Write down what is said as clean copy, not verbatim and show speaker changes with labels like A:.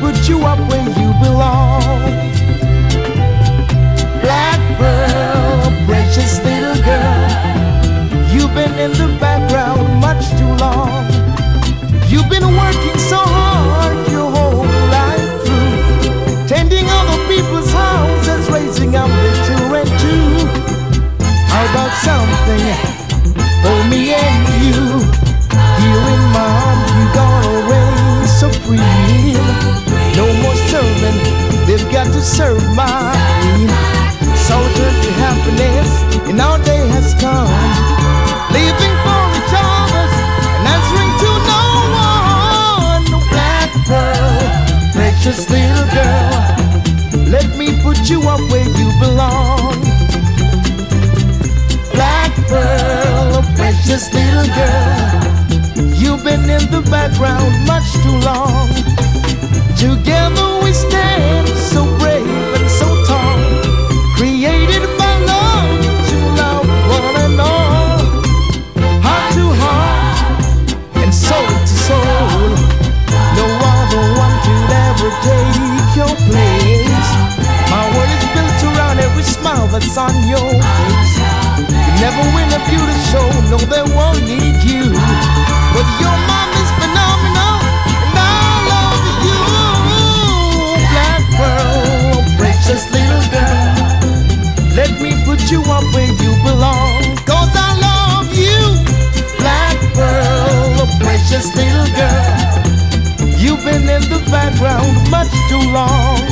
A: put you up where you belong. Black pearl, precious little girl, you've been in the background much too long. You've been working so hard your whole life through, tending other people's houses, raising up their children too. How about something for me and you? Here in my arms you gonna reign supreme. No more serving, they've got to serve mine. So turn to happiness, and our day has come. Living for each other and answering to no one. No black pearl, precious little girl, let me put you up where you belong. Black pearl, precious little girl, you've been in the background much too long. Together we stand so brave and so tall, created by love to love one and all. Heart to heart and soul to soul, no other one could ever take your place. My world is built around every smile that's on your face. You never win a beauty show, no they won't need you, but your mom is phenomenal and I love you. Black pearl, precious little girl, let me put you up where you belong, 'cause I love you. Black pearl, precious little girl, you've been in the background much too long.